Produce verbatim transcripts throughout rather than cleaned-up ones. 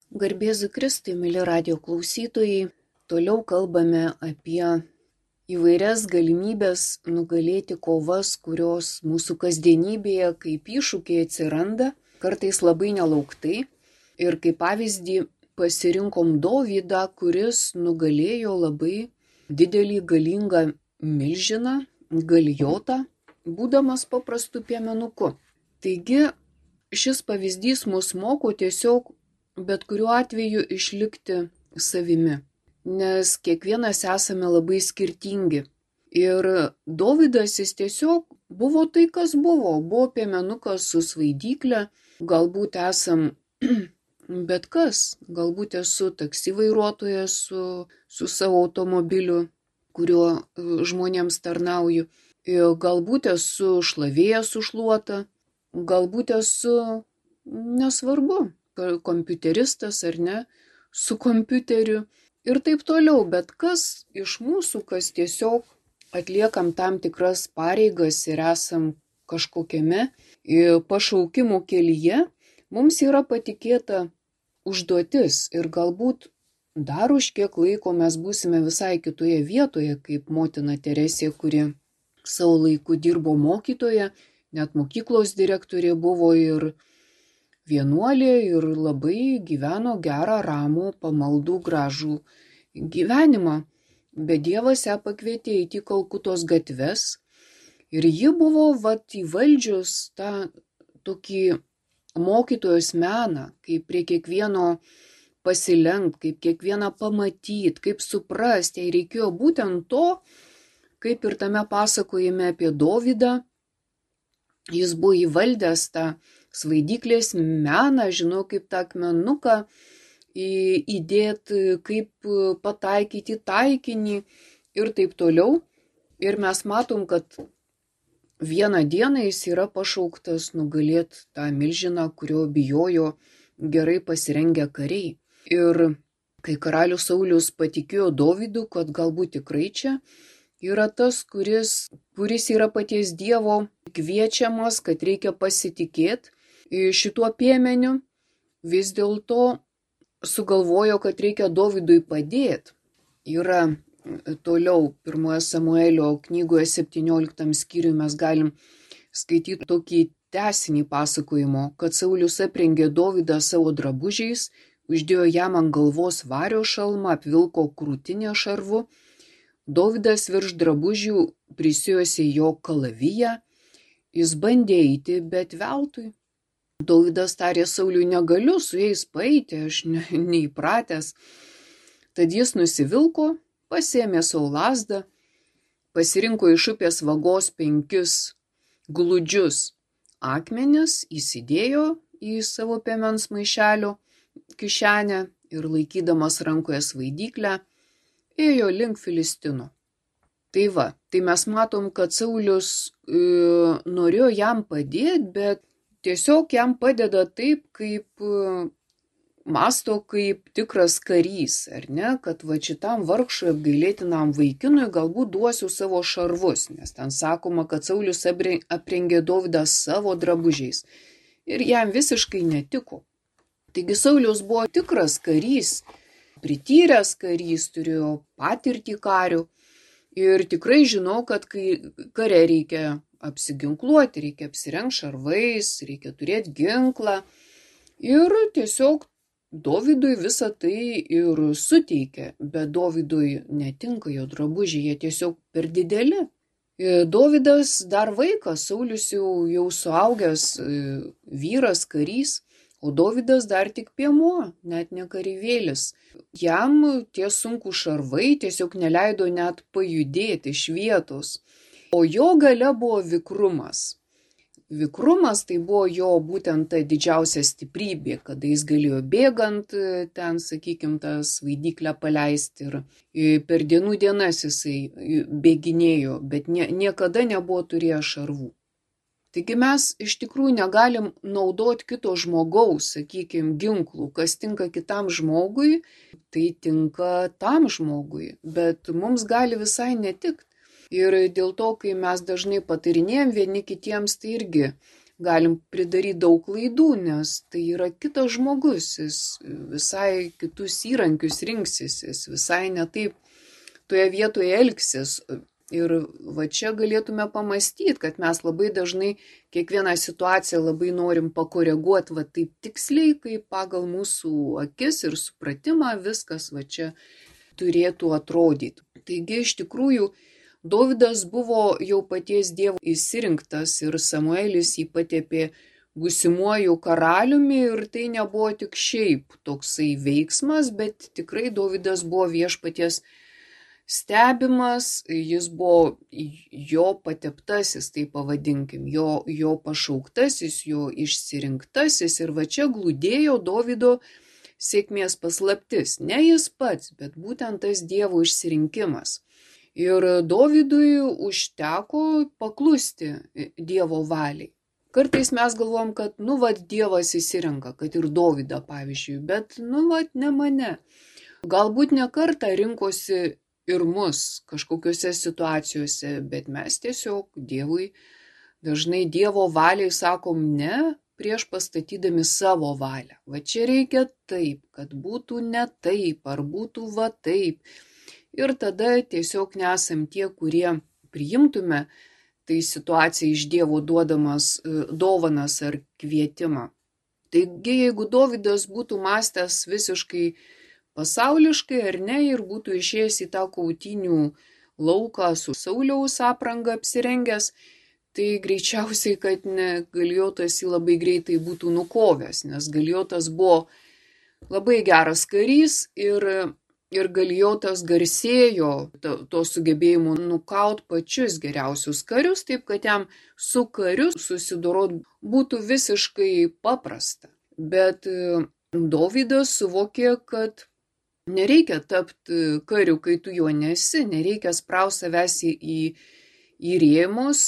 Garbėzu Kristui, mėly radijo klausytojai, toliau kalbame apie įvairias galimybės nugalėti kovas, kurios mūsų kasdienybėje kaip iššūkiai atsiranda, kartais labai nelauktai. Ir kaip pavyzdį pasirinkom Dovydą, kuris nugalėjo labai didelį galingą milžiną, Galijotą, būdamas paprastu piemenuku. Taigi šis pavyzdys mus moko tiesiog bet kuriuo atveju išlikti savimi, nes kiekvienas esame labai skirtingi. Ir Dovydas jis tiesiog buvo tai, kas buvo. Buvo piemenukas su svaidyklė, galbūt esam bet kas, galbūt esu taksi vairuotojas su, su savo automobiliu, kuriuo žmonėms tarnauju. Ir galbūt esu šlavėjas sušluota, galbūt esu nesvarbu. Kompiuteristas ar ne, su kompiuteriu ir taip toliau, bet kas iš mūsų, kas tiesiog atliekam tam tikras pareigas ir esam kažkokiame pašaukimų kelyje, mums yra patikėta užduotis ir galbūt dar už kiek laiko mes būsime visai kitoje vietoje, kaip motina Teresė, kuri savo laiku dirbo mokytoja, net mokyklos direktorė buvo ir vienuolė ir labai gyveno gerą, ramų, pamaldų, gražų gyvenimą. Bet Dievas ją pakvietė eiti į Kalkutos gatves ir ji buvo vat įvaldžius tą tokį mokytojos meną, kaip prie kiekvieno pasilenkt, kaip kiekvieną pamatyt, kaip suprast. Jai reikėjo būtent to, kaip ir tame pasakojime apie Dovydą. Jis buvo įvaldęs tą svaidyklės meną, žinau, kaip tą akmenuką įdėti, kaip pataikyti taikinį ir taip toliau. Ir mes matom, kad vieną dieną jis yra pašauktas nugalėti tą milžiną, kurio bijojo gerai pasirengę kariai. Ir kai karalius Saulius patikėjo Dovydu, kad galbūt tikrai čia yra tas, kuris, kuris yra paties Dievo kviečiamas, kad reikia pasitikėti šituo piemeniu, vis dėlto sugalvojo, kad reikia Dovydui padėti. Yra toliau pirmoje Samuelio knygoje septynioliktam skyriui mes galim skaityti tokį tęsinį pasakojimo, kad Saulius aprengė Dovydą savo drabužiais, uždėjo jam ant galvos vario šalmą, apvilko krūtinę šarvu. Dovydas virš drabužių prisijuosė jo kalaviją, jis bandė eiti, bet veltui. Dovydas tarė Sauliui, negaliu su jais paeiti, aš ne, neįpratęs. Tad jis nusivilko, pasėmė savo lazdą, pasirinko iš upės vagos penkis gludžius akmenis, įsidėjo į savo piemens maišelio kišenę ir laikydamas rankoje svaidyklę, ėjo link Filistino. Tai va, tai mes matom, kad Saulius e, norėjo jam padėti, bet tiesiog jam padeda taip, kaip masto kaip tikras karys, ar ne, kad va šitam vargšui apgailėtinam vaikinui galbūt duosiu savo šarvus, nes ten sakoma, kad Saulius aprengė Dovydą savo drabužiais ir jam visiškai netiko. Taigi Saulius buvo tikras karys, prityręs karys, turėjo patirtį karių ir tikrai žinau, kad kai kare reikia apsiginkluoti, reikia apsirengti šarvais, reikia turėti ginklą. Ir tiesiog Dovydui visą tai ir suteikė, bet Dovydui netinka jo drabužiai, jie tiesiog per dideli. Dovydas dar vaikas, Saulius jau, jau suaugęs vyras, karys, o Dovydas dar tik piemuo, net ne kareivėlis. Jam tie sunkūs šarvai tiesiog neleido net pajudėti iš vietos. O jo galia buvo vikrumas. Vikrumas tai buvo jo būtent ta didžiausia stiprybė, kada jis galėjo bėgant ten, sakykime, tą svaidyklę paleisti ir per dienų dienas jisai bėginėjo, bet nie, niekada nebuvo turėję šarvų. Taigi mes iš tikrųjų negalim naudoti kito žmogaus, sakykime, ginklų, kas tinka kitam žmogui, tai tinka tam žmogui, bet mums gali visai netikti. Ir dėl to, kai mes dažnai patarinėjom vieni kitiems, tai irgi galim pridaryti daug klaidų, nes tai yra kitas žmogus, jis visai kitus įrankius rinksis, jis visai netaip toje vietoje elgsis. Ir va čia galėtume pamastyti, kad mes labai dažnai kiekvieną situaciją labai norim pakoreguoti va taip tiksliai, kaip pagal mūsų akis ir supratimą viskas va čia turėtų atrodyti. Taigi iš tikrųjų Dovydas buvo jau paties Dievo išsirinktas ir Samuelis jį patepė būsimuoju karaliumi ir tai nebuvo tik šiaip toksai veiksmas, bet tikrai Dovydas buvo viešpaties stebimas, jis buvo jo pateptasis, tai pavadinkim, jo, jo pašauktasis, jo išsirinktasis ir va čia glūdėjo Dovydo sėkmės paslaptis. Ne jis pats, bet būtent tas Dievo išsirinkimas. Ir Dovydui užteko paklusti Dievo valiai. Kartais mes galvom, kad nu vat Dievas įsirenka, kad ir Dovydą pavyzdžiui, bet nu vat ne mane. Galbūt ne kartą rinkosi ir mus kažkokiuose situacijose, bet mes tiesiog Dievui dažnai Dievo valiai sakom ne, prieš pastatydami savo valią. Va čia reikia taip, kad būtų ne taip, ar būtų va taip. Ir tada tiesiog nesam tie, kurie priimtume tai situacijai iš Dievo duodamas dovanas ar kvietimą. Taigi, jeigu Dovydas būtų mąstęs visiškai pasauliškai ar ne ir būtų išėjęs į tą kautynių lauką su Sauliaus apranga apsirengęs, tai greičiausiai, kad ne Galijotas jį labai greitai būtų nukovęs, nes Galijotas buvo labai geras karys ir Ir Galijotas garsėjo to, to sugebėjimu nukaut pačius geriausius karius, taip kad jam su kariu susidorot būtų visiškai paprasta. Bet Dovydas suvokė, kad nereikia tapti kariu, kai tu juo nesi, nereikia spraust savęs į, į, į rėmus,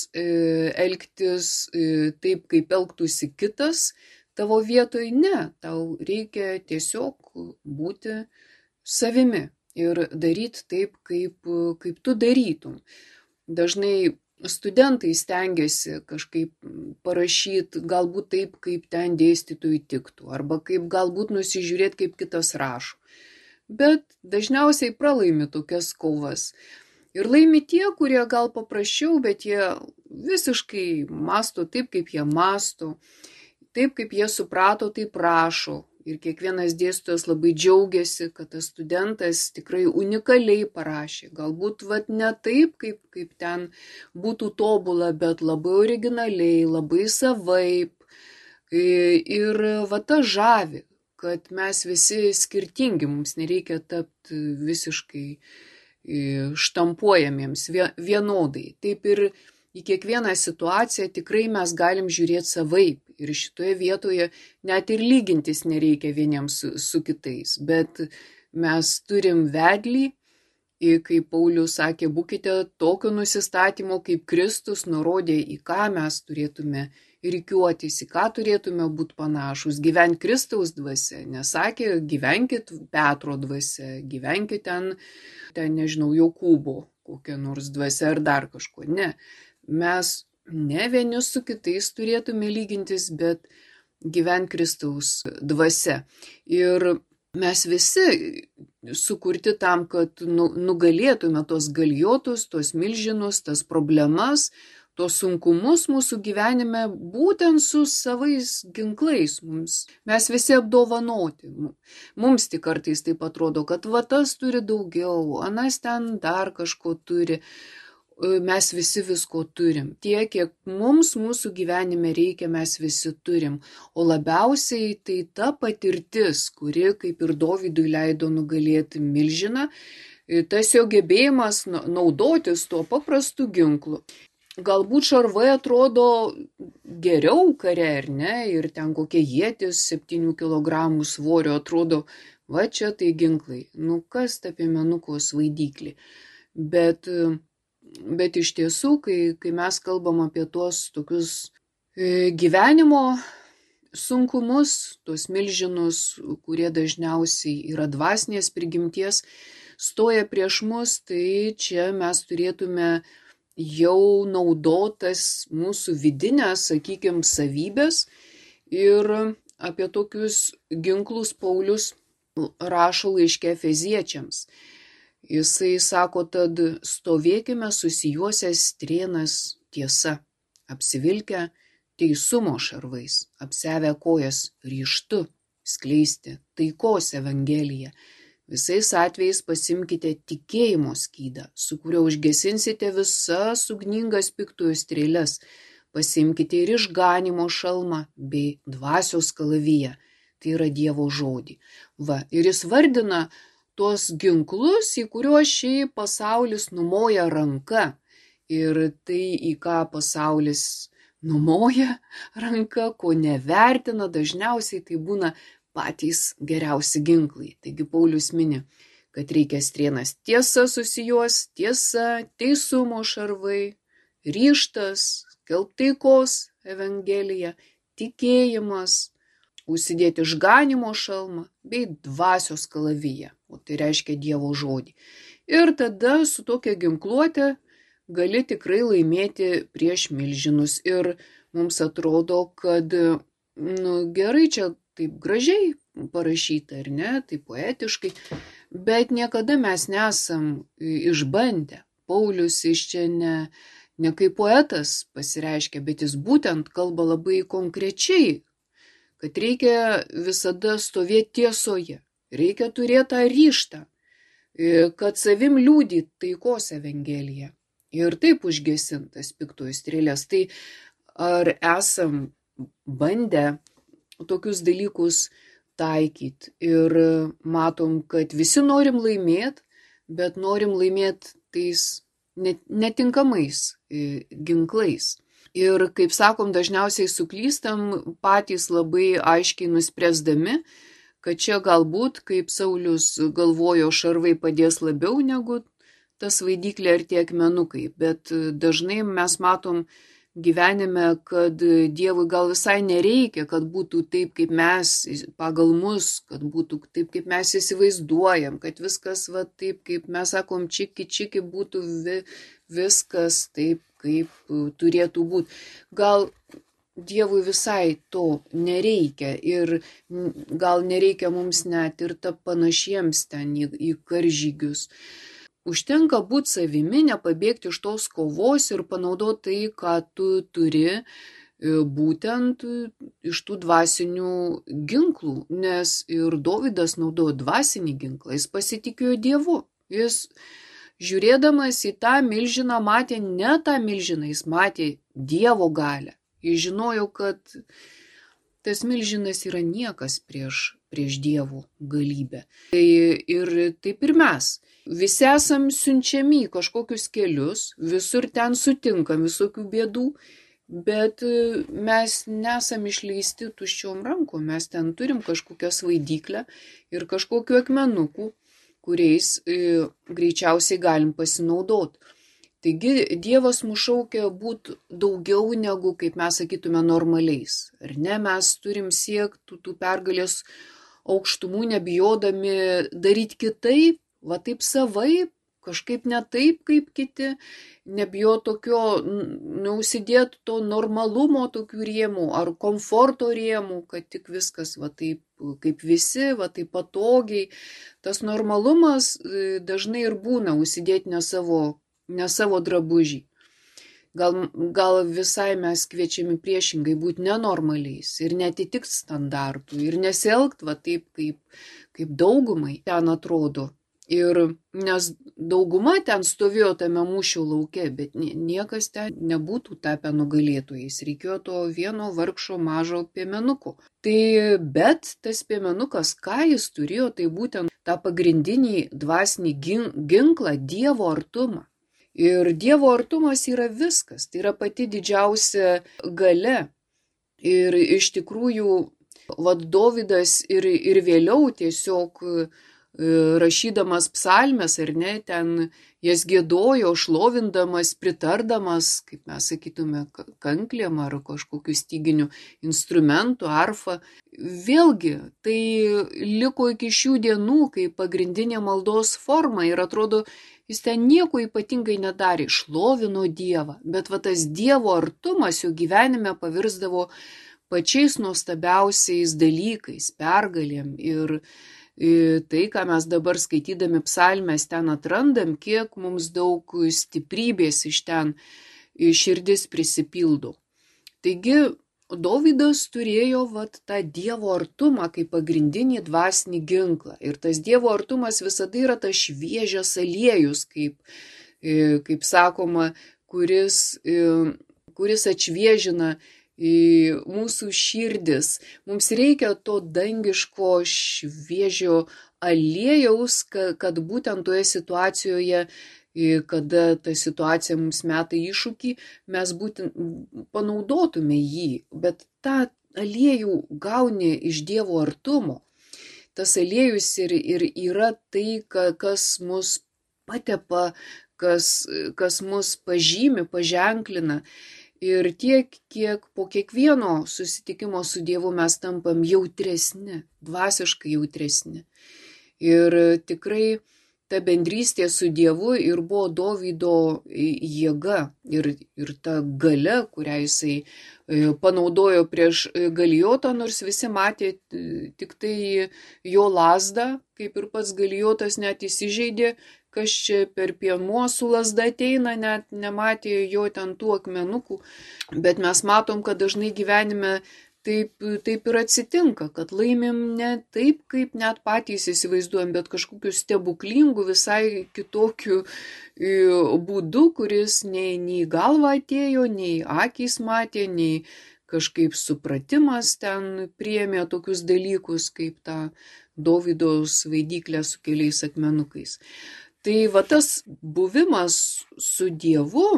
elgtis taip, kaip elgtųsi kitas tavo vietoj. Ne, tau reikia tiesiog būti savimi ir daryti taip, kaip, kaip tu darytum. Dažnai studentai stengiasi kažkaip parašyti galbūt taip, kaip ten dėstytojui tiktų, arba kaip galbūt nusižiūrėti, kaip kitas rašo. Bet dažniausiai pralaimi tokias kovas. Ir laimi tie, kurie gal paprasčiau, bet jie visiškai mąsto taip, kaip jie mąsto, taip, kaip jie suprato, taip rašo. Ir kiekvienas dėstytojas labai džiaugiasi, kad tas studentas tikrai unikaliai parašė. Galbūt vat ne taip, kaip, kaip ten būtų tobula, bet labai originaliai, labai savaip. Ir va ta žavi, kad mes visi skirtingi, mums nereikia tapti visiškai štampuojamiems vienodai. Taip ir į kiekvieną situaciją tikrai mes galim žiūrėti savaip. Ir šitoje vietoje net ir lygintis nereikia vieniems su, su kitais. Bet mes turim vedlį, kaip Paulius sakė, būkite tokio nusistatymo, kaip Kristus nurodė, į ką mes turėtume rikiuotis, į ką turėtume būti panašus. Gyventi Kristaus dvasia. Nesakė, gyvenkit Petro dvasia, gyvenkit ten, ten nežinau, Jokūbo kokią nors dvasia ar dar kažko. Ne, mes ne vieni su kitais turėtume lygintis, bet gyventi Kristaus dvasia. Ir mes visi sukurti tam, kad nugalėtume tos Galijotus, tos milžinus, tas problemas, tos sunkumus mūsų gyvenime būtent su savais ginklais. Mums, mes visi apdovanoti. Mums tik kartais taip atrodo, kad va tas turi daugiau, anas ten dar kažko turi. Mes visi visko turim. Tiek, kiek mums mūsų gyvenime reikia, mes visi turim. O labiausiai tai ta patirtis, kuri kaip ir Dovydui leido nugalėti milžiną, tas jo gebėjimas naudotis tuo paprastu ginklu. Galbūt šarvai atrodo geriau kare, ar ne, ir ten kokie ietis septynių kilogramų svorio atrodo, va čia tai ginklai. Nu kas ta piemenuko svaidyklė. Bet Bet iš tiesų, kai, kai mes kalbam apie tuos tokius e, gyvenimo sunkumus, tuos milžinus, kurie dažniausiai yra dvasinės prigimties, stoja prieš mus, tai čia mes turėtume jau naudotas mūsų vidinės, sakykime, savybės ir apie tokius ginklus Paulius rašo laiške Efeziečiams. Jisai sako, tad stovėkime susijuosęs strėnas tiesa, apsivilkę teisumo šarvais, apsiavę kojas ryžtu skleisti taikos evangeliją. Visais atvejais pasimkite tikėjimo skydą, su kuriuo užgesinsite visas ugningas piktojo strėles. Pasimkite ir išganimo šalmą bei dvasios kalaviją, tai yra Dievo žodį. Va, ir jis vardina tuos ginklus, į kuriuos šiaip pasaulis numoja ranka. Ir tai, į ką pasaulis numoja ranka, ko nevertina, dažniausiai tai būna patys geriausi ginklai. Taigi Paulius mini, kad reikia strėnas tiesa susijuos, tiesa, teisumo šarvai, ryžtas, skelbti taikos evangeliją, tikėjimas, užsidėti išganimo šalmą bei dvasios kalaviją, o tai reiškia Dievo žodį. Ir tada su tokia ginkluote gali tikrai laimėti prieš milžinus. Ir mums atrodo, kad nu, gerai čia taip gražiai parašyta, ar ne, taip poetiškai, bet niekada mes nesam išbandę. Paulius iš čia ne, ne kaip poetas pasireiškia, bet jis būtent kalba labai konkrečiai, kad reikia visada stovėti tiesoje, reikia turėti tą ryžtą, kad savim liudyt taikos evangeliją ir taip užgesintas piktojo strėlės. Tai ar esam bandę tokius dalykus taikyti ir matom, kad visi norim laimėti, bet norim laimėti tais netinkamais ginklais. Ir, kaip sakom, dažniausiai suklystam patys labai aiškiai nuspręsdami, kad čia galbūt, kaip Saulius galvojo, šarvai padės labiau negu tas vaidyklė ar tie akmenukai. Bet dažnai mes matom gyvenime, kad Dievui gal visai nereikia, kad būtų taip, kaip mes, pagal mus, kad būtų taip, kaip mes įsivaizduojam, kad viskas va taip, kaip mes sakom, čiki, čiki, būtų vi, viskas taip, kaip turėtų būti. Gal Dievui visai to nereikia ir gal nereikia mums net ir ta panašiems ten į, į karžygius. Užtenka būti savimi, nepabėgti iš tos kovos ir panaudoti tai, ką tu turi, būtent iš tų dvasinių ginklų, nes ir Dovydas naudojo dvasinį ginklą, jis pasitikėjo Dievu. Jis žiūrėdamas į tą milžiną matė ne tą milžiną, jis matė Dievo galią. Jis žinojo, kad tas milžinas yra niekas prieš, prieš Dievo galybę. Tai ir taip ir mes. Visi esam siunčiami į kažkokius kelius, visur ten sutinkam visokių bėdų, bet mes nesam išleisti tuščiom rankom, mes ten turim kažkokią svaidyklę ir kažkokiu akmenukų, kuriais e, greičiausiai galim pasinaudoti. Taigi Dievas mus šaukia būti daugiau negu, kaip mes sakytume, normaliais. Ar ne, mes turim siekti tų pergalės aukštumų, nebijodami daryti kitaip, va taip savaip, kažkaip ne taip kaip kiti, nebijo tokio, neužsidėti to normalumo tokių rėmų ar komforto rėmų, kad tik viskas va taip kaip visi, va taip patogiai. Tas normalumas dažnai ir būna užsidėti ne savo, ne savo drabužį. Gal, gal visai mes kviečiami priešingai būti nenormaliais ir netitikt standartų ir nesielgt va taip, kaip, kaip daugumai ten atrodo. Ir nes dauguma ten stovėjo tame mūšio lauke, bet niekas ten nebūtų tapę nugalėtojais. Reikėjo to vieno vargšo mažo piemenuko. Tai bet tas piemenukas, ką jis turėjo, tai būtent tą pagrindinį dvasinį ginklą, Dievo artumą. Ir Dievo artumas yra viskas, tai yra pati didžiausia galia. Ir iš tikrųjų, vat Dovydas ir, ir vėliau tiesiog rašydamas psalmes, ar ne, ten jas giedojo, šlovindamas, pritardamas, kaip mes sakytume, kanklėm ar kažkokiu styginiu instrumentu, arfa. Vėlgi, tai liko iki šių dienų kaip pagrindinė maldos forma ir atrodo, Jis ten nieko ypatingai nedarė, šlovino Dievą, bet va tas Dievo artumas jo gyvenime pavirsdavo pačiais nuostabiausiais dalykais, pergalėm. Ir tai, ką mes dabar skaitydami psalmes ten atrandam, kiek mums daug stiprybės iš ten širdis prisipildo. Taigi, Dovydas turėjo vat, tą Dievo artumą kaip pagrindinį dvasinį ginklą. Ir tas Dievo artumas visada yra tas šviežias aliejus, kaip, kaip sakoma, kuris, kuris atšviežina mūsų širdis. Mums reikia to dangiško šviežio aliejaus, kad būtent toje situacijoje, kada ta situacija mums meta iššūkį, mes būtent panaudotume jį, bet tą aliejų gauni iš Dievo artumo. Tas aliejus ir, ir yra tai, kas mus patepa, kas, kas mus pažymi, paženklina. Ir tiek, kiek po kiekvieno susitikimo su Dievu mes tampam jautresni, dvasiškai jautresni. Ir tikrai ta bendrystė su Dievu ir buvo Dovydo jėga ir, ir ta galia, kurią jisai panaudojo prieš Galijotą, nors visi matė tik tai jo lazdą, kaip ir pats Galijotas net įsižeidė, kas čia per piemuo su lazda ateina, net nematė jo ten tų akmenukų. Bet mes matom, kad dažnai gyvenime taip, taip ir atsitinka, kad laimim ne taip, kaip net patys įsivaizduojam, bet kažkokiu stebuklingu, visai kitokiu būdu, kuris nei, nei galva atėjo, nei akys matė, nei kažkaip supratimas ten priėmė tokius dalykus, kaip tą Dovydo svaidyklę su keliais akmenukais. Tai va tas buvimas su Dievu,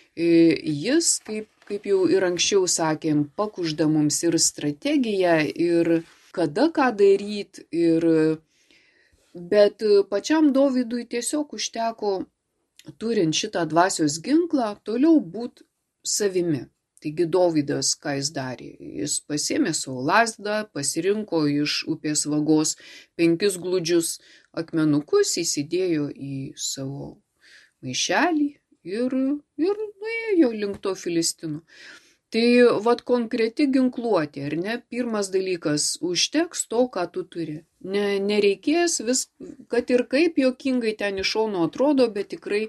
jis, kaip, kaip jau ir anksčiau sakėm, pakužda mums ir strategiją, ir kada ką daryti, ir... bet pačiam Dovydui tiesiog užteko, turint šitą dvasios ginklą, toliau būti savimi. Taigi Dovydas, ką jis darė? Jis pasiėmė savo lazdą, pasirinko iš upės vagos penkis glūdžius akmenukus, įsidėjo į savo maišelį ir, ir nuėjo link to Filistino. Tai vat konkreti ginkluotė, ar ne? Pirmas dalykas, užteks to, ką tu turi. Ne, nereikės, vis, kad ir kaip juokingai ten iš šono atrodo, bet tikrai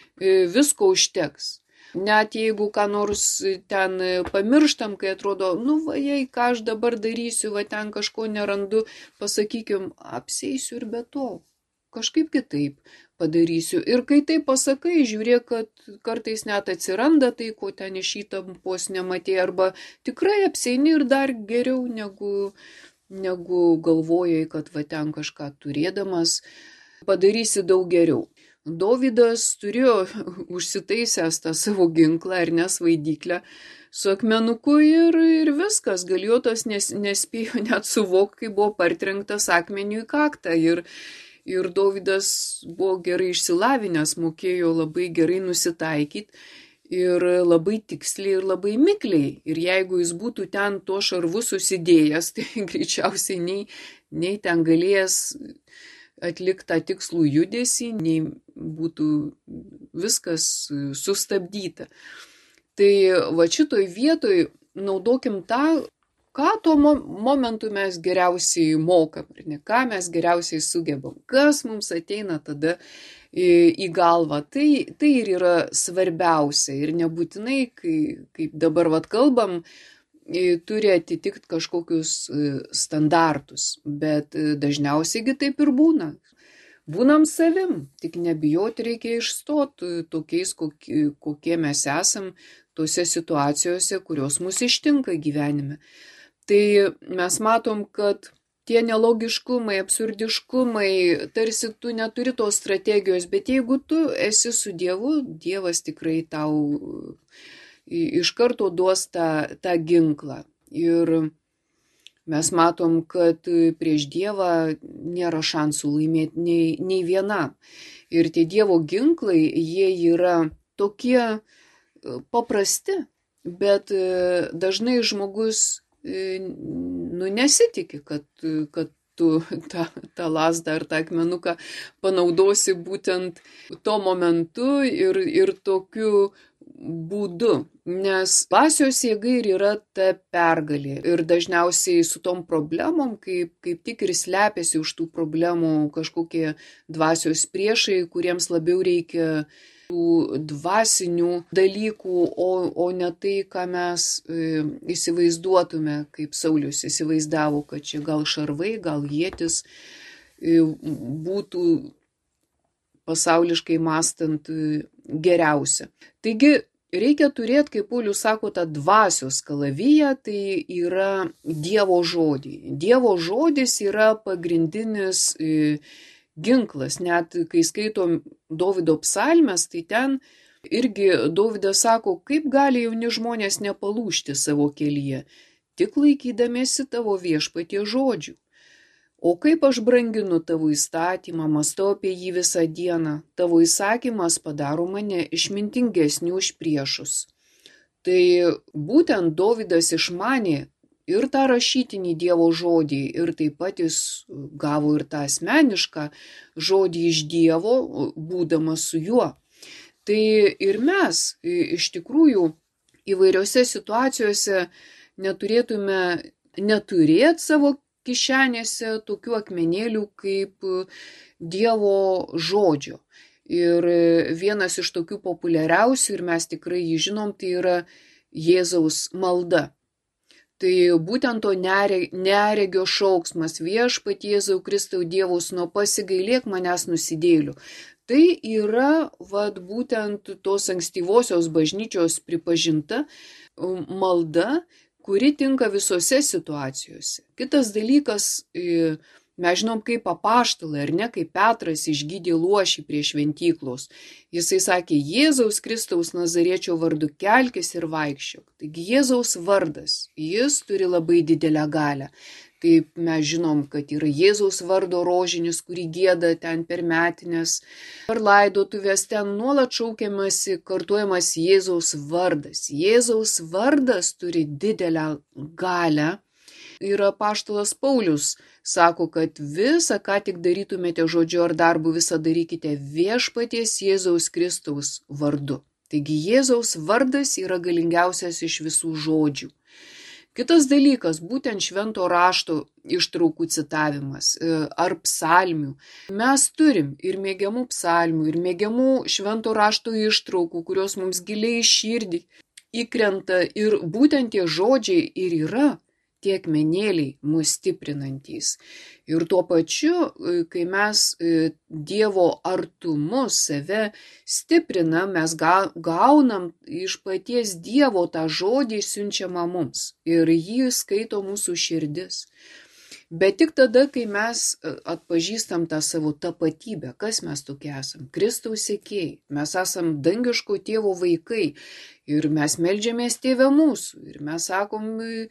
visko užteks. Net jeigu ką nors ten pamirštam, kai atrodo, nu va, jei ką aš dabar darysiu, va ten kažko nerandu, pasakykim, apseisiu ir be to. Kažkaip kitaip padarysiu. Ir kai tai pasakai, žiūrėk, kad kartais net atsiranda tai, ko ten iš įtampos nematė, arba tikrai apseini ir dar geriau, negu, negu galvojai, kad va ten kažką turėdamas padarysi daug geriau. Dovydas turėjo užsitaisęs tą savo ginklą ir nesvaidyklę su akmenuku ir, ir viskas. Galijotas nes, nespėjo net suvokti, kai buvo partrenktas akmeniu į kaktą. Ir, ir Dovydas buvo gerai išsilavinęs, mokėjo labai gerai nusitaikyti ir labai tiksliai ir labai mikliai. Ir jeigu jis būtų ten tuo šarvu susidėjęs, tai greičiausiai nei, nei ten galėjęs atlikti tą tikslų judesį, nei būtų viskas sustabdyta. Tai va šitoj vietoj naudokim tą, ką tuo momentu mes geriausiai mokam, ne, ką mes geriausiai sugebam, kas mums ateina tada į, į galvą. Tai, tai ir yra svarbiausia ir nebūtinai, kai, kaip dabar vat kalbam, turi atitikti kažkokius standartus, bet dažniausiai taip ir būna. Būnam savim, tik nebijoti reikia išstoti tokiais, kokie, kokie mes esam tose situacijose, kurios mus ištinka gyvenime. Tai mes matom, kad tie nelogiškumai, absurdiškumai, tarsi tu neturi tos strategijos, bet jeigu tu esi su Dievu, Dievas tikrai tau iš karto duos tą, tą ginklą. Ir mes matom, kad prieš Dievą nėra šansų laimėti nei, nei vienam. Ir tie Dievo ginklai, jie yra tokie paprasti, bet dažnai žmogus nu, nesitikė, kad, kad tu tą, tą lasdą ar tą akmenuką panaudosi būtent tuo momentu ir, ir tokiu būdu, nes dvasios jėga ir yra ta pergalė. Ir dažniausiai su tom problemom, kaip, kaip tik ir slepiasi už tų problemų kažkokie dvasios priešai, kuriems labiau reikia tų dvasinių dalykų, o, o ne tai, ką mes e, įsivaizduotume, kaip Saulius įsivaizdavo, kad čia gal šarvai, gal ietis e, būtų pasauliškai mąstant e, geriausia. Taigi reikia turėti, kaip Paulius sako, tą dvasios kalaviją, tai yra Dievo žodį. Dievo žodis yra pagrindinis e, ginklas, net kai skaitom Dovydo psalmes, tai ten irgi Dovydas sako, kaip gali jauni žmonės nepalūžti savo kelyje, tik laikydamiesi tavo viešpaties žodžių. O kaip aš branginu tavo įstatymą, mąstau apie jį visą dieną, tavo įsakymas padaro mane išmintingesnį už priešus. Tai būtent Dovydas išmanė ir tą rašytinį Dievo žodį, ir taip pat jis gavo ir tą asmenišką žodį iš Dievo, būdamas su juo. Tai ir mes iš tikrųjų įvairiose situacijose neturėtume neturėti savo kišenėse tokių akmenėlių kaip Dievo žodžio. Ir vienas iš tokių populiariausių, ir mes tikrai jį žinom, tai yra Jėzaus malda. Tai būtent to neregio šauksmas, viešpatie Jėzau Kristau Dievo sūnau, pasigailėk manęs nusidėjėlių. Tai yra vat, būtent tos ankstyvosios bažnyčios pripažinta malda, kuri tinka visose situacijose. Kitas dalykas, mes žinom kaip apaštalai, ar ne, kaip Petras išgydė luošį prie šventyklos. Jisai sakė, Jėzaus Kristaus Nazariečio vardu kelkis ir vaikščiok. Taigi Jėzaus vardas, jis turi labai didelę galią. Taip mes žinom, kad yra Jėzaus vardo rožinis, kurį gieda ten per metinės, per laidotuvės, ten nuolat šaukiamasi, kartuojamas Jėzaus vardas. Jėzaus vardas turi didelę galią. Ir apaštalas Paulius sako, kad visą, ką tik darytumėte žodžiu ar darbu, visą darykite viešpaties Jėzaus Kristaus vardu. Taigi Jėzaus vardas yra galingiausias iš visų žodžių. Kitas dalykas, būtent švento rašto ištraukų citavimas ar psalmių. Mes turim ir mėgiamų psalmių, ir mėgiamų švento rašto ištraukų, kurios mums giliai į širdį įkrenta, ir būtent tie žodžiai ir yra tie akmenėliai mus stiprinantys. Ir tuo pačiu, kai mes Dievo artumu save stiprinam, mes gaunam iš paties Dievo tą žodį siunčiamą mums. Ir jį skaito mūsų širdis. Bet tik tada, kai mes atpažįstam tą savo tapatybę, kas mes tokie esam, Kristaus sekėjai, mes esam dangiško tėvo vaikai ir mes meldžiamės tėve mūsų ir mes sakom,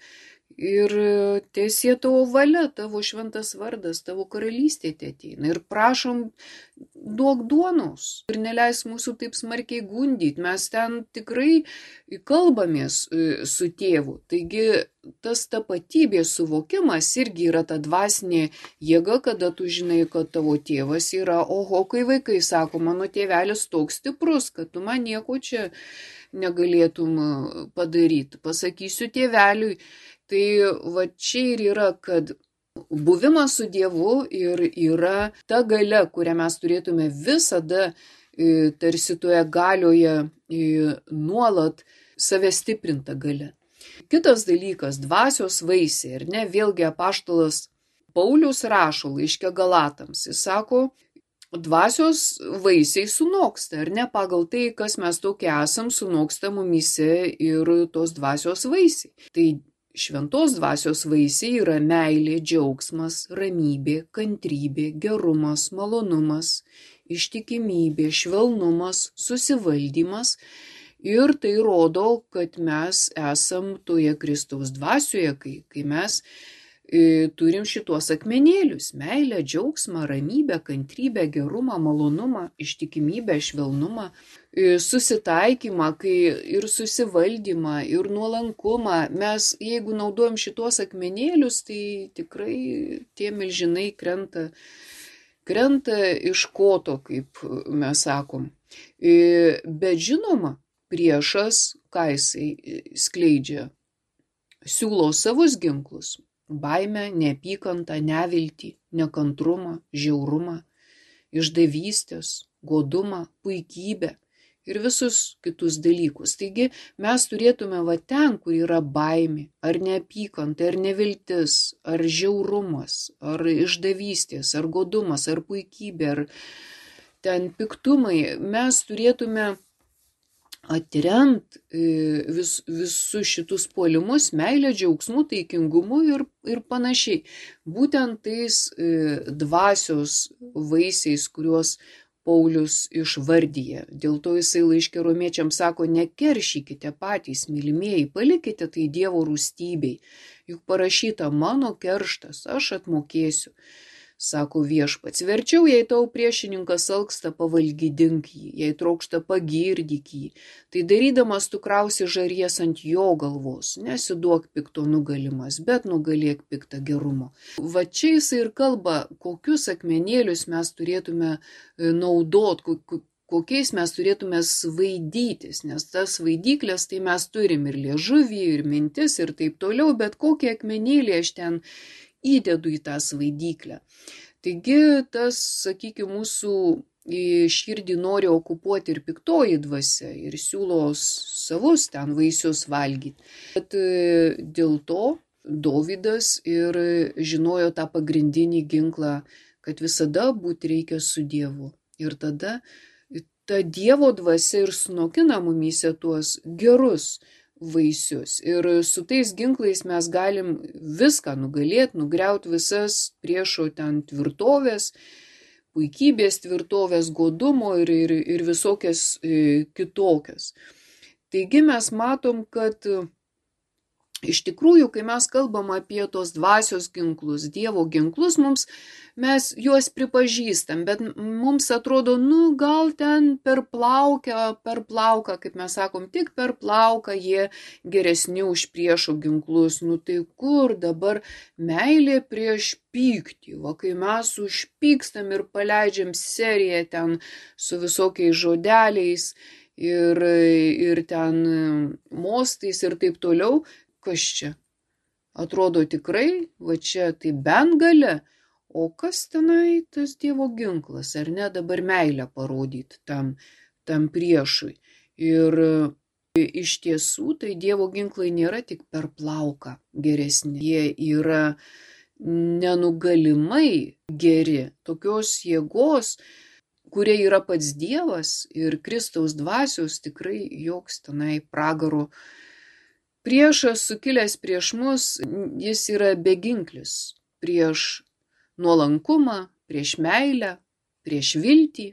ir teesie tavo valia, tavo šventas vardas, tavo karalystė ateina. Ir prašom, duok duonos ir neleis mūsų taip smarkiai gundyti. Mes ten tikrai kalbamės su tėvu. Taigi tas tapatybės suvokimas irgi yra ta dvasinė jėga, kada tu žinai, kad tavo tėvas yra, oho, kai vaikai sako, mano tėvelis toks stiprus, kad tu man nieko čia negalėtum padaryti. Pasakysiu tėveliui. Tai va čia ir yra, kad buvimas su Dievu ir yra ta galia, kurią mes turėtume visada tarsi toje galioje nuolat save stiprinta galia. Kitas dalykas, dvasios vaisiai, ar ne, vėlgi apaštalas Paulius rašo laiške Galatams, jis sako, dvasios vaisiai sunoksta, ar ne, pagal tai, kas mes tokie esam, sunoksta mumyse ir tos dvasios vaisiai. Tai šventos dvasios vaisiai yra meilė, džiaugsmas, ramybė, kantrybė, gerumas, malonumas, ištikimybė, švelnumas, susivaldymas. Ir tai rodo, kad mes esam toje Kristaus dvasioje, kai, kai mes turim šitos akmenėlius - meilę, džiaugsmą, ramybę, kantrybę, gerumą, malonumą, ištikimybę, švelnumą, susitaikymą kai ir susivaldymą, ir nuolankumą. Mes, jeigu naudojam šitos akmenėlius, tai tikrai tie milžinai krenta, krenta iš koto, kaip mes sakom. Bet žinoma, priešas, ką jisai skleidžia, siūlo savus ginklus. Baimę, neapykantą, neviltį, nekantrumą, žiaurumą, išdavystės, godumą, puikybę ir visus kitus dalykus. Taigi mes turėtume va ten, kur yra baimė, ar neapykanta, ar neviltis, ar žiaurumas, ar išdavystės, ar godumas, ar puikybė, ar ten piktumai, mes turėtume atremt vis, visus šitus puolimus meilę, džiaugsmu, taikingumu ir, ir panašiai. Būtent tais dvasios vaisiais, kuriuos Paulius išvardyja. Dėl to jisai laiške romiečiams sako, nekeršykite patys, mylimieji, palikite tai Dievo rūstybei. Juk parašyta, mano kerštas, aš atmokėsiu. Sako viešpats, verčiau, jei tau priešininkas alksta, pavalgydink jį, jei trokšta, pagirdyk jį. Tai darydamas tu krausi žaries ant jo galvos, nesiduok pikto nugalimas, bet nugalėk piktą gerumo. Va čia jisai ir kalba, kokius akmenėlius mes turėtume naudot, kokiais mes turėtume svaidytis, nes tas svaidyklės tai mes turim ir liežuvį, ir mintis, ir taip toliau, bet kokį akmenėlį aš ten įdedu į tą svaidyklę. Taigi tas, sakykime, mūsų širdį nori okupuoti ir piktoji dvasia ir siūlo savus ten vaisius valgyti. Bet dėl to Dovydas ir žinojo tą pagrindinį ginklą, kad visada būti reikia su Dievu. Ir tada ta Dievo dvasia ir sunokina mumyse tuos gerus vaisius. Ir su tais ginklais mes galim viską nugalėti, nugriauti visas priešo ten tvirtovės, puikybės tvirtovės, godumo ir, ir, ir visokias e, kitokias. Taigi mes matom, kad iš tikrųjų, kai mes kalbam apie tos dvasios ginklus, Dievo ginklus, mums, mes juos pripažįstam, bet mums atrodo, nu gal ten per plauką, per plauką, kaip mes sakom, tik per plauką jie geresni už priešo ginklus. Nu tai kur dabar meilė prieš pyktį, o kai mes užpykstam ir paleidžiam seriją ten su visokiais žodeliais ir, ir ten mostais ir taip toliau, kas čia? Atrodo tikrai, va čia tai bent gale, o kas tenai tas Dievo ginklas, ar ne dabar meilę parodyti tam, tam priešui. Ir iš tiesų tai Dievo ginklai nėra tik per plauką geresni, jie yra nenugalimai geri, tokios jėgos, kurie yra pats Dievas ir Kristaus dvasios, tikrai joks tenai pragaro priešas sukilęs prieš mus, jis yra beginklis prieš nuolankumą, prieš meilę, prieš viltį,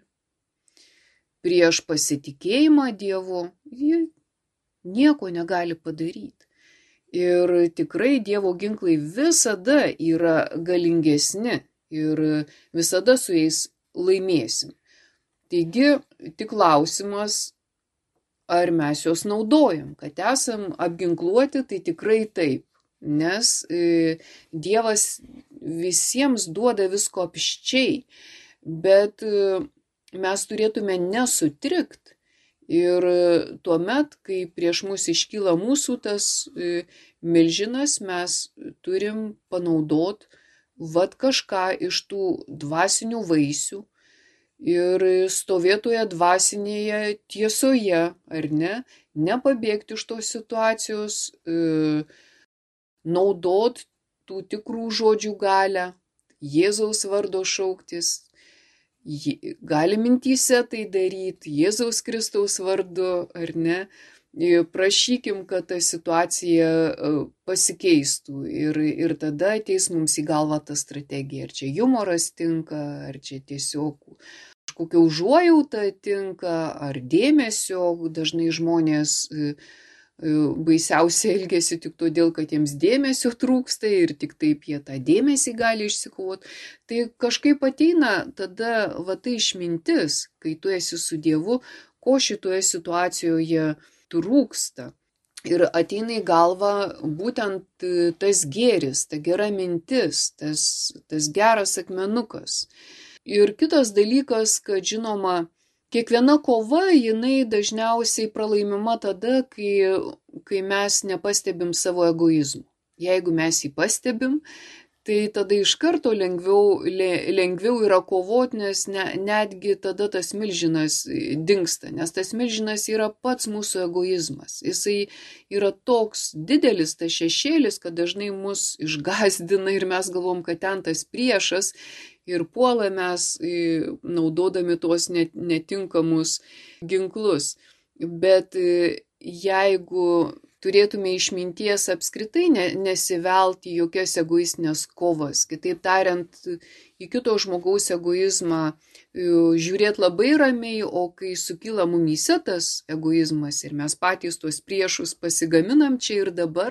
prieš pasitikėjimą Dievu, jie nieko negali padaryti. Ir tikrai Dievo ginklai visada yra galingesni ir visada su jais laimėsim. Taigi, tik klausimas, ar mes juos naudojam, kad esam apginkluoti, tai tikrai taip, nes e, Dievas visiems duoda visko apščiai, bet e, mes turėtume nesutrikt ir e, tuomet, kai prieš mus iškyla mūsų tas e, milžinas, mes turim panaudot vat kažką iš tų dvasinių vaisių, ir stovėtoje dvasinėje tiesoje, ar ne, nepabėgti iš tos situacijos, e, naudot tų tikrų žodžių galią, Jėzaus vardo šauktis, gali mintyse tai daryti, Jėzaus Kristaus vardu, ar ne, prašykim, kad ta situacija pasikeistų ir, ir tada ateis mums į galvą ta strategija, ar čia humoras tinka, ar čia tiesiog kažkokia užuojauta tinka, ar dėmesio, dažnai žmonės baisiausiai elgesi tik todėl, kad jiems dėmesio trūksta ir tik taip jie tą dėmesį gali išsikovoti. Tai kažkaip ateina tada va tai išmintis, kai tu esi su Dievu, ko šitoje situacijoje trūksta. Ir ateina į galvą būtent tas gėris, ta gera mintis, tas, tas geras akmenukas. Ir kitas dalykas, kad žinoma, kiekviena kova, jinai dažniausiai pralaimima tada, kai, kai mes nepastebim savo egoizmo. Jeigu mes jį pastebim, tai tada iš karto lengviau, lengviau yra kovoti, nes ne, netgi tada tas milžinas dingsta, nes tas milžinas yra pats mūsų egoizmas. Jisai yra toks didelis, tas šešėlis, kad dažnai mus išgąsdina ir mes galvom, kad ten tas priešas ir puola mes naudodami tuos netinkamus ginklus. Bet jeigu turėtume išminties apskritai nesivelti jokias egoistinės kovas, kitaip tariant, į kito žmogaus egoizmą žiūrėti labai ramiai, o kai sukyla mumyse tas egoizmas ir mes patys tuos priešus pasigaminam čia ir dabar,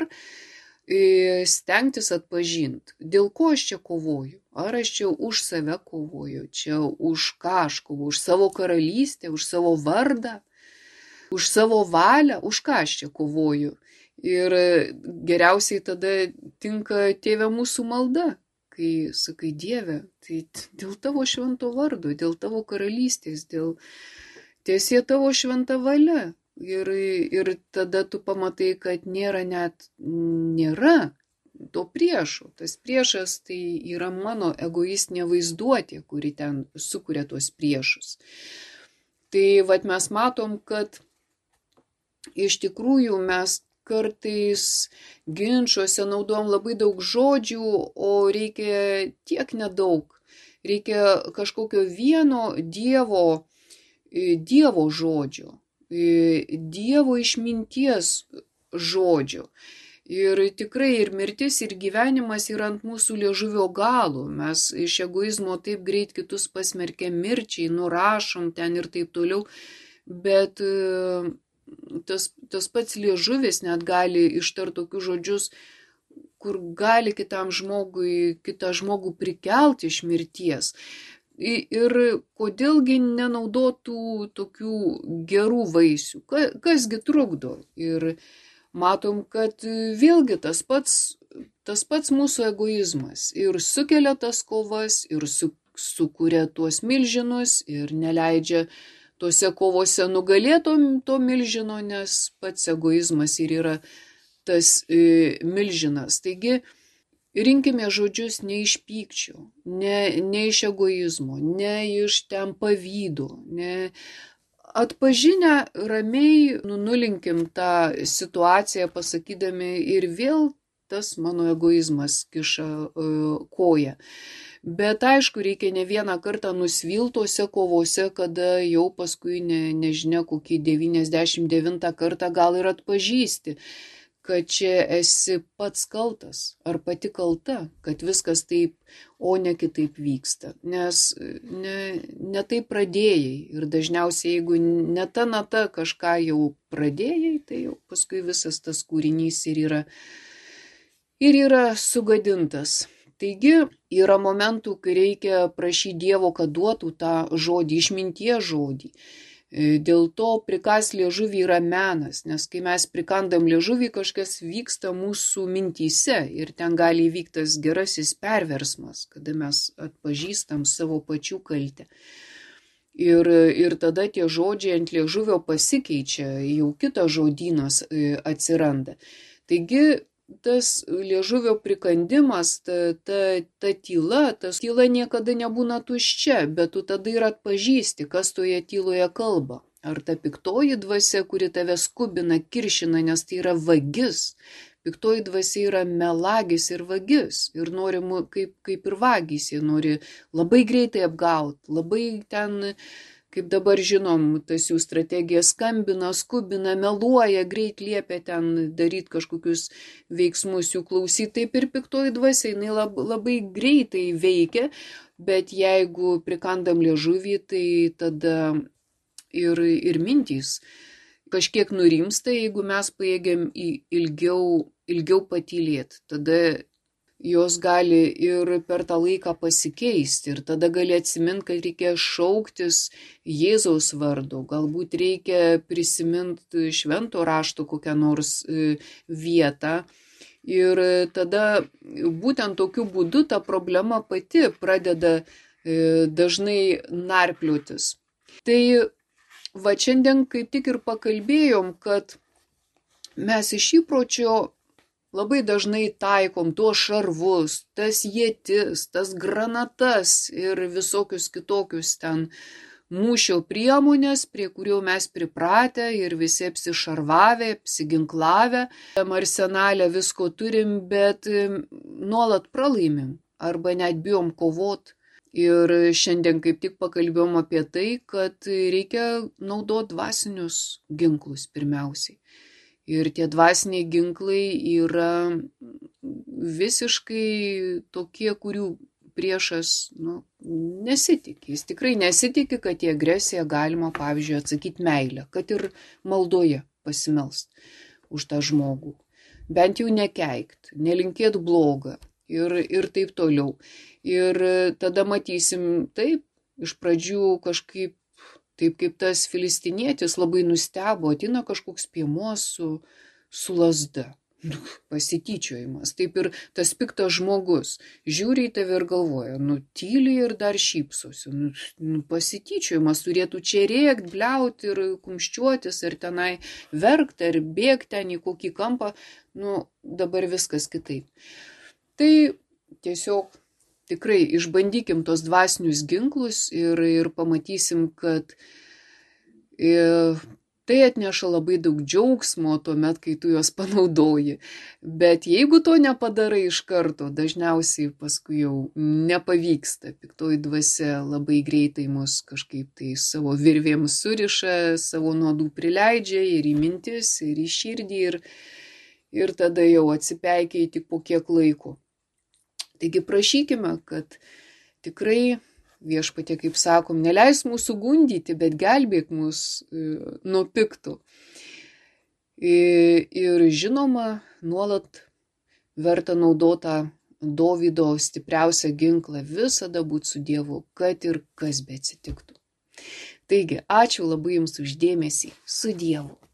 stengtis atpažinti, dėl ko aš čia kovoju. Ar aš čia už save kovoju, čia už ką aš kovoju, už savo karalystę, už savo vardą, už savo valią, už ką aš čia kovoju. Ir geriausiai tada tinka Tėve mūsų malda, kai sakai Dieve, tai dėl tavo švento vardo, dėl tavo karalystės, dėl tiesie tavo šventa valia. Ir, ir tada tu pamatai, kad nėra net, nėra to priešo. Tas priešas tai yra mano egoistinė vaizduotė, kuri ten sukuria tuos priešus. Tai vat mes matom, kad iš tikrųjų mes kartais ginčuose naudojam labai daug žodžių, o reikia tiek nedaug. Reikia kažkokio vieno Dievo, Dievo žodžio. Dievo išminties žodžio. Ir tikrai ir mirtis, ir gyvenimas yra ant mūsų liežuvio galo. Mes iš egoizmo taip greit kitus pasmerkėm mirčiai, nurašom ten ir taip toliau. Bet tas, tas pats liežuvis net gali ištarti tokius žodžius, kur gali kitam žmogui, kitą žmogų prikelti iš mirties. Ir kodėlgi nenaudotų tokių gerų vaisių? Kasgi trukdo? Ir matom, kad vėlgi tas pats, tas pats mūsų egoizmas ir sukelia tas kovas, ir su, sukuria tuos milžinus, ir neleidžia tuose kovose nugalėtom to milžino, nes pats egoizmas ir yra tas e, milžinas. Taigi, rinkime žodžius ne iš pykčio, ne, ne iš egoizmo, ne iš ten pavydo, ne. Atpažinę ramiai nulinkim tą situaciją pasakydami ir vėl tas mano egoizmas kiša uh, koją. Bet aišku, reikia ne vieną kartą nusviltose kovose, kada jau paskui ne, nežinia kokį devyniasdešimt devintą kartą gal ir atpažįsti, kad čia esi pats kaltas ar pati kalta, kad viskas taip, o ne kitaip vyksta. Nes ne, ne taip pradėjai ir dažniausiai, jeigu ne ta nata kažką jau pradėjai, tai jau paskui visas tas kūrinys ir yra, ir yra sugadintas. Taigi yra momentų, kai reikia prašyti Dievo, kad duotų tą žodį, išminties žodį. Dėl to prikas liežuvį yra menas, nes kai mes prikandam liežuvį, kažkas vyksta mūsų mintyse ir ten gali įvykti tas gerasis perversmas, kada mes atpažįstam savo pačių kaltę. Ir, ir tada tie žodžiai ant liežuvio pasikeičia, jau kitas žodynas atsiranda. Taigi tas liežuvio prikandimas, ta, ta, ta tyla, tas tyla niekada nebūna tuščia, bet tu tada ir atpažįsti, kas toje tyloje kalba. Ar ta piktoji dvasia, kuri tave skubina, kiršina, nes tai yra vagis. Piktoji dvasia yra melagis ir vagis. Ir nori, kaip, kaip ir vagis, jie nori labai greitai apgauti, labai ten... Kaip dabar žinom, tas jų strategija skambina, skubina, meluoja, greit liepia ten daryti kažkokius veiksmus jų klausyti. Taip ir piktoji dvasia, jinai lab, labai greitai veikia, bet jeigu prikandam liežuvį, tai tada ir, ir mintys kažkiek nurimsta, jeigu mes pajėgiam ilgiau, ilgiau patylėti. Tada jos gali ir per tą laiką pasikeisti. Ir tada gali atsiminti, kad reikia šauktis Jėzaus vardo. Galbūt reikia prisiminti švento rašto kokią nors vietą. Ir tada būtent tokiu būdu ta problema pati pradeda dažnai narpliotis. Tai va šiandien kaip tik ir pakalbėjom, kad mes iš įpročio labai dažnai taikom tuos šarvus, tas ietis, tas granatas ir visokius kitokius ten mūšio priemonės, prie kurių mes pripratę ir visi apsišarvavę, apsiginklavę. Arsenale visko turim, bet nuolat pralaimim arba net bijom kovot. Ir šiandien kaip tik pakalbėjom apie tai, kad reikia naudoti dvasinius ginklus pirmiausiai. Ir tie dvasiniai ginklai yra visiškai tokie, kurių priešas nu, nesitikė. Jis tikrai nesitikė, kad į agresiją galima, pavyzdžiui, atsakyti meilę, kad ir maldoje pasimelst už tą žmogų. Bent jau nekeikt, nelinkėt blogą ir, ir taip toliau. Ir tada matysim, taip, iš pradžių kažkaip, taip kaip tas filistinietis labai nustebo, ateina kažkoks piemuo su, su lazda. Pasityčiojimas. Taip ir tas piktas žmogus žiūri į tave ir galvoja, nu tyliai ir dar šypsosi. Nu, nu, pasityčiojimas turėtų čia rėkt, bliauti ir kumščiuotis, ar tenai verkt, ar bėgti ten į kokį kampą. Nu, dabar viskas kitaip. Tai tiesiog tikrai išbandykim tos dvasinius ginklus ir, ir pamatysim, kad e, tai atneša labai daug džiaugsmo tuomet, kai tu juos panaudoji. Bet jeigu to nepadarai iš karto, dažniausiai paskui jau nepavyksta. Piktoji dvasia labai greitai mus kažkaip tai savo virvėm suriša, savo nuodų prileidžia ir į mintis, ir į širdį, ir, ir tada jau atsipeikia tik po kiek laiko. Taigi prašykime, kad tikrai viešpatie, kaip sakom, neleis mūsų gundyti, bet gelbėk mus nuo pikto. Ir žinoma, nuolat verta naudota Dovydo stipriausią ginklą visada būti su Dievu, kad ir kas beatsitiktų. Taigi, ačiū labai Jums už dėmesį. Su Dievu.